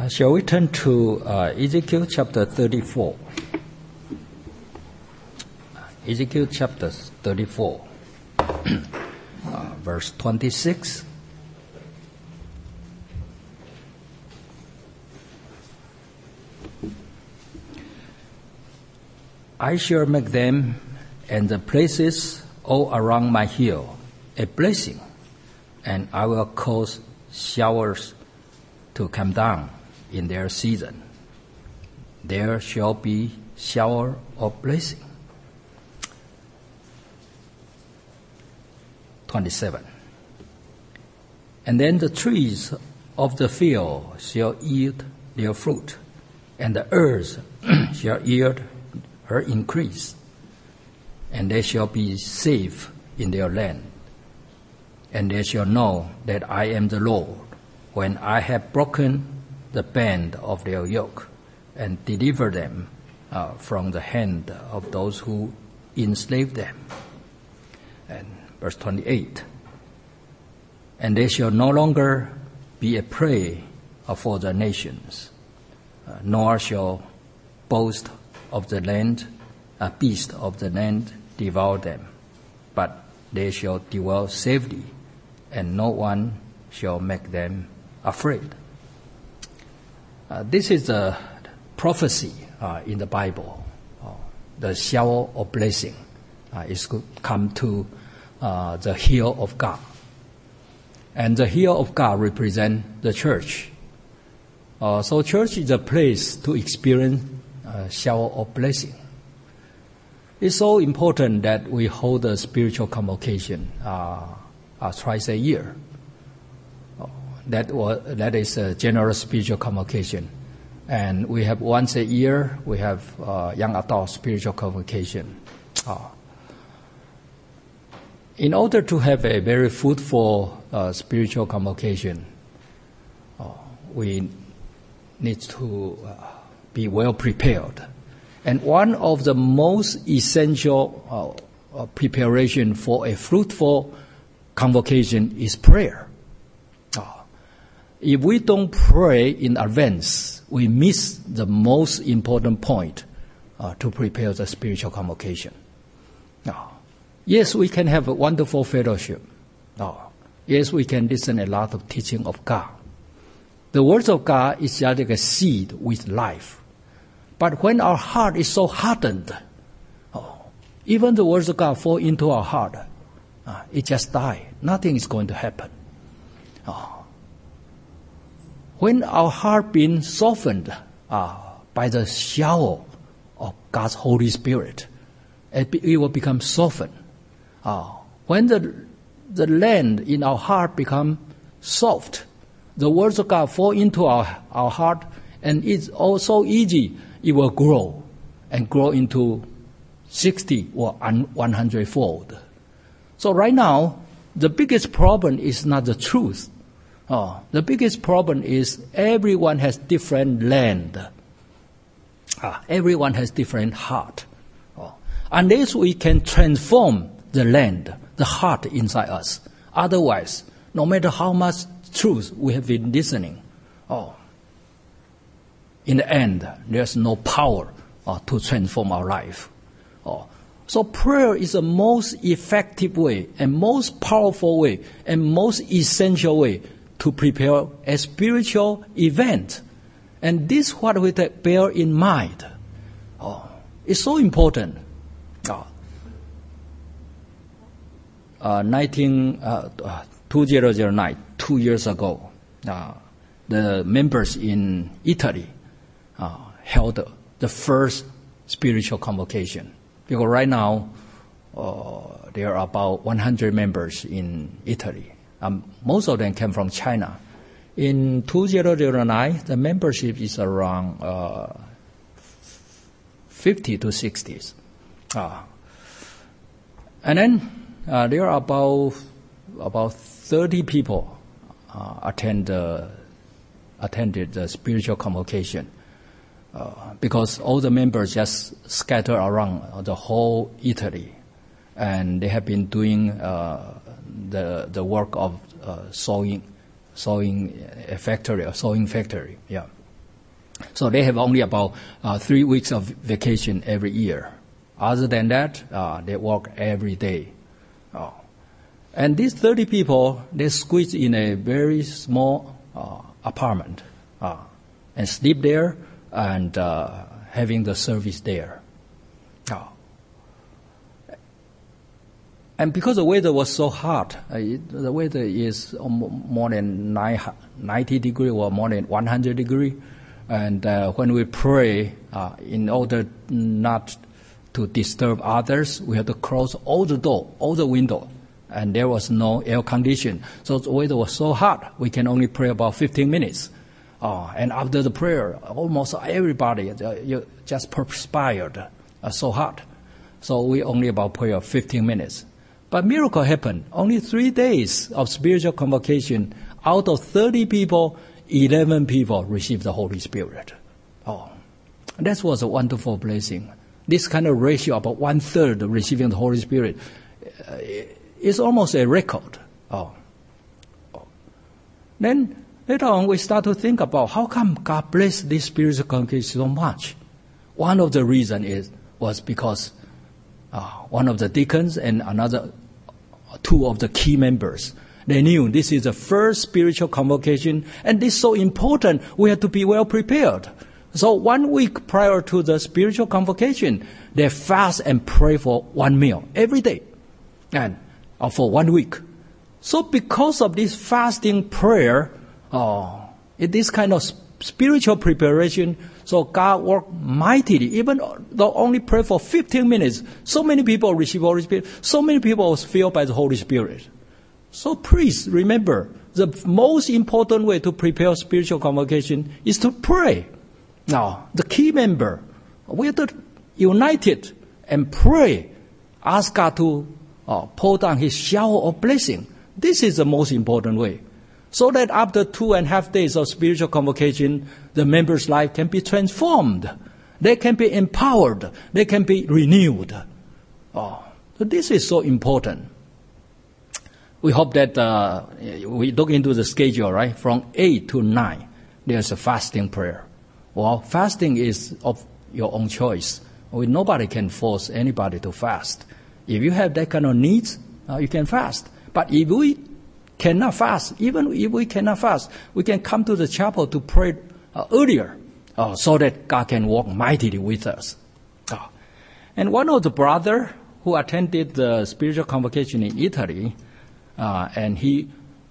Shall we turn to Ezekiel chapter 34? Ezekiel chapter 34, verse 26. I shall make them and the places all around my hill a blessing, and I will cause showers to come down in their season. There shall be shower of blessing. 27. And then the trees of the field shall yield their fruit, and the earth shall yield her increase, and they shall be safe in their land. And they shall know that I am the Lord, when I have broken the band of their yoke and delivered them from the hand of those who enslave them. And verse 28, and they shall no longer be a prey for the nations, nor shall boast of the land, a beast of the land devour them, but they shall dwell safely, and no one shall make them afraid. This is a prophecy in the Bible. The shower of blessing is to come to the hill of God. And the hill of God represents the church. So church is a place to experience a shower of blessing. It's so important that we hold a spiritual convocation twice a year. That is a general spiritual convocation. And we have once a year, we have young adult spiritual convocation. In order to have a very fruitful spiritual convocation, we need to be well prepared. And one of the most essential preparation for a fruitful convocation is prayer. If we don't pray in advance, we miss the most important point to prepare the spiritual convocation. Yes, we can have a wonderful fellowship. Yes, we can listen a lot of teaching of God. The words of God is just like a seed with life. But when our heart is so hardened, even the words of God fall into our heart, it just dies. Nothing is going to happen. When our heart being softened by the shower of God's Holy Spirit, it will become softened. When the land in our heart become soft, the words of God fall into our heart, and it's also easy. It will grow and grow into 60 or 100-fold. So right now, the biggest problem is not the truth. The biggest problem is everyone has different land. Everyone has different heart. Unless we can transform the land, the heart inside us. Otherwise, no matter how much truth we have been listening, in the end, there's no power to transform our life. So prayer is the most effective way and most powerful way and most essential way to prepare a spiritual event. And this is what we bear in mind. It's so important. 2009, 2 years ago, the members in Italy held the first spiritual convocation. Because right now, there are about 100 members in Italy. Most of them came from China. In 2009, the membership is around 50 to 60. And then there are about 30 people attended the spiritual convocation. Because all the members just scattered around the whole Italy, and they have been doing the work of sewing factory. Yeah. So they have only about 3 weeks of vacation every year. Other than that, they work every day. And these 30 people, they squeeze in a very small apartment and sleep there and having the service there. And because the weather was so hot, the weather is more than 90 degrees or more than 100 degrees. And when we pray, in order not to disturb others, we have to close all the door, all the window. And there was no air condition. So the weather was so hot, we can only pray about 15 minutes. And after the prayer, almost everybody just perspired, so hot. So we only about pray 15 minutes. But miracle happened. Only 3 days of spiritual convocation. Out of 30 people, 11 people received the Holy Spirit. That was a wonderful blessing. This kind of ratio, about 1/3 receiving the Holy Spirit, is almost a record. Then later on, we start to think about how come God blessed this spiritual convocation so much. One of the reasons was because one of the deacons and another 2 of the key members, they knew this is the first spiritual convocation, and this is so important, we have to be well prepared. So 1 week prior to the spiritual convocation, they fast and pray for 1 meal every day, and for 1 week. So because of this fasting prayer, this kind of spiritual preparation, so God worked mightily. Even though only pray for 15 minutes, so many people receive Holy Spirit. So many people was filled by the Holy Spirit. So please remember, the most important way to prepare spiritual convocation is to pray. Now, the key member, we have to unite it and pray. Ask God to pour down His shower of blessing. This is the most important way. So that after 2.5 days of spiritual convocation, the members' life can be transformed. They can be empowered. They can be renewed. So this is so important. We hope that we look into the schedule, right? From 8 to 9, there's a fasting prayer. Well, fasting is of your own choice. Nobody can force anybody to fast. If you have that kind of needs, you can fast. But if we cannot fast, even if we cannot fast, we can come to the chapel to pray earlier so that God can work mightily with us. And one of the brother who attended the spiritual convocation in Italy, and he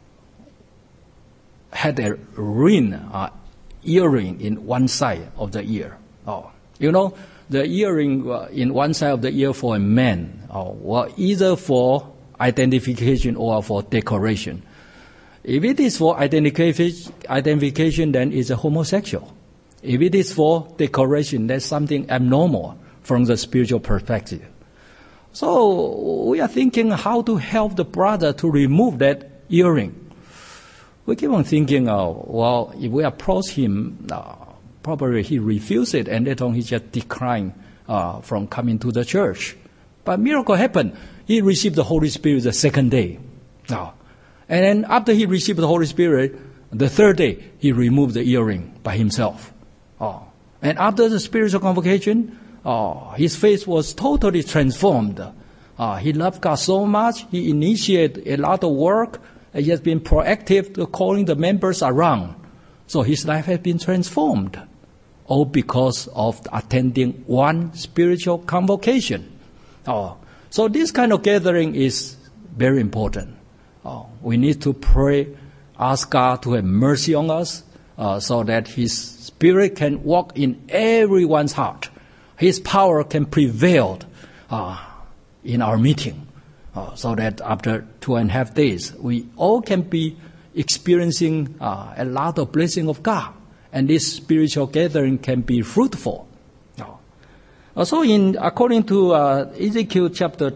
had a earring in one side of the ear. The earring in one side of the ear for a man, or either for identification or for decoration. If it is for identification, then it's a homosexual. If it is for decoration, that's something abnormal from the spiritual perspective. So we are thinking how to help the brother to remove that earring. We keep on thinking, if we approach him, probably he refused it, and later on he just declined from coming to the church. But miracle happened. He received the Holy Spirit the second day. And then after he received the Holy Spirit, the third day, he removed the earring by himself. And after the spiritual convocation, his face was totally transformed. He loved God so much, he initiated a lot of work. He has been proactive to calling the members around. So his life has been transformed. All because of attending one spiritual convocation. So this kind of gathering is very important. We need to pray, ask God to have mercy on us, so that His Spirit can walk in everyone's heart. His power can prevail in our meeting, so that after 2.5 days, we all can be experiencing a lot of blessing of God, and this spiritual gathering can be fruitful. Also, according to Ezekiel chapter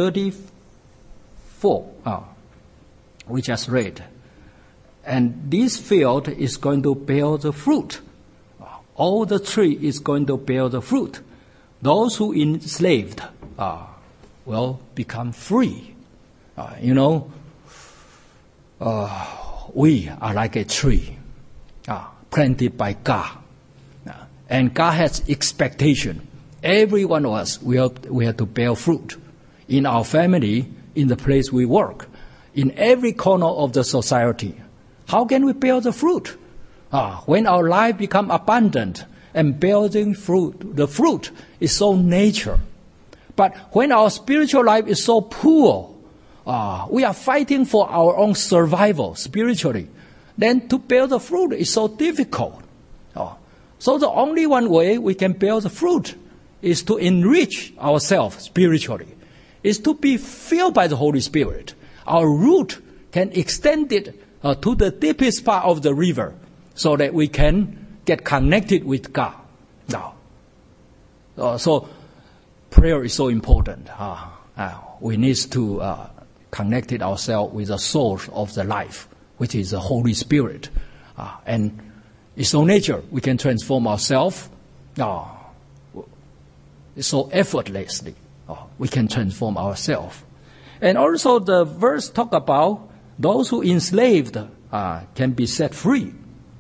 34, we just read, and this field is going to bear the fruit. All the tree is going to bear the fruit. Those who enslaved will become free. We are like a tree planted by God. And God has expectation. Every one of us, we have to bear fruit. In our family, in the place we work, in every corner of the society. How can we bear the fruit? When our life become abundant and bearing fruit, the fruit is so nature. But when our spiritual life is so poor, we are fighting for our own survival spiritually, then to bear the fruit is so difficult. So the only one way we can bear the fruit is to enrich ourselves spiritually, is to be filled by the Holy Spirit. Our root can extend it to the deepest part of the river so that we can get connected with God. So prayer is so important. We need to connect ourselves with the source of the life, which is the Holy Spirit. And it's so nature. We can transform ourselves so effortlessly. We can transform ourselves. And also the verse talk about those who enslaved can be set free.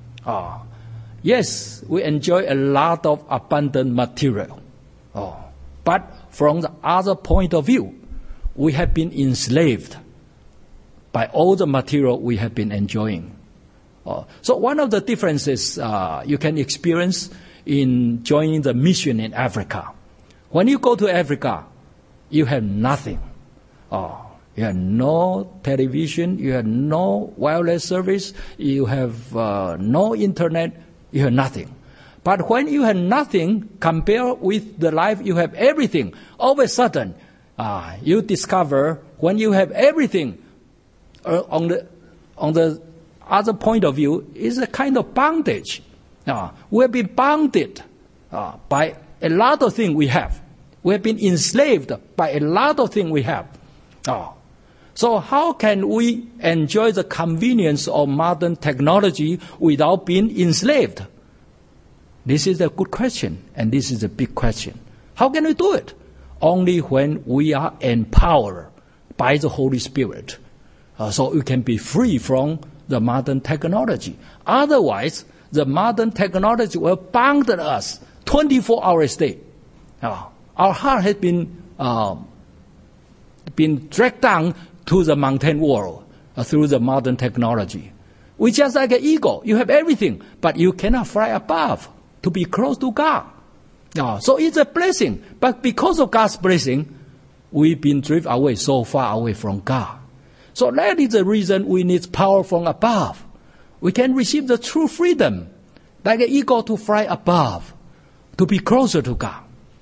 Yes, we enjoy a lot of abundant material. But from the other point of view, we have been enslaved by all the material we have been enjoying. So one of the differences you can experience in joining the mission in Africa. When you go to Africa, you have nothing. You have no television, you have no wireless service, you have no internet, you have nothing. But when you have nothing, compared with the life you have everything, all of a sudden, you discover when you have everything, on the other point of view, is a kind of bondage. We have been bounded by a lot of things we have. We have been enslaved by a lot of things we have. So how can we enjoy the convenience of modern technology without being enslaved? This is a good question, and this is a big question. How can we do it? Only when we are empowered by the Holy Spirit. So we can be free from the modern technology. Otherwise, the modern technology will bind us 24 hours a day. Our heart has been dragged down to the mountain world through the modern technology. We just like an eagle. You have everything, but you cannot fly above to be close to God. So it's a blessing. But because of God's blessing, we've been driven away so far away from God. So that is the reason we need power from above. We can receive the true freedom, like an eagle to fly above, to be closer to God.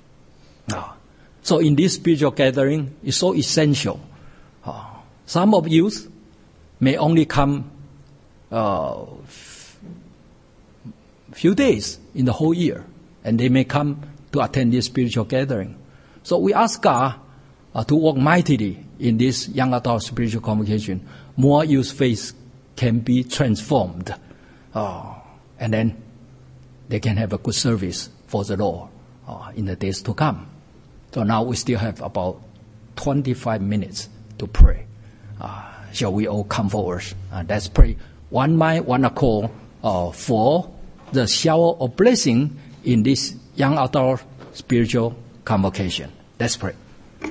So in this spiritual gathering, it's so essential. Some of you may only come few days in the whole year, and they may come to attend this spiritual gathering. So we ask God to work mightily in this young adult spiritual convocation. More youth faith can be transformed, and then they can have a good service for the Lord in the days to come. So now we still have about 25 minutes to pray. Shall we all come forward? Let's pray. One mind, one accord for the shower of blessing in this young adult spiritual convocation. Let's pray.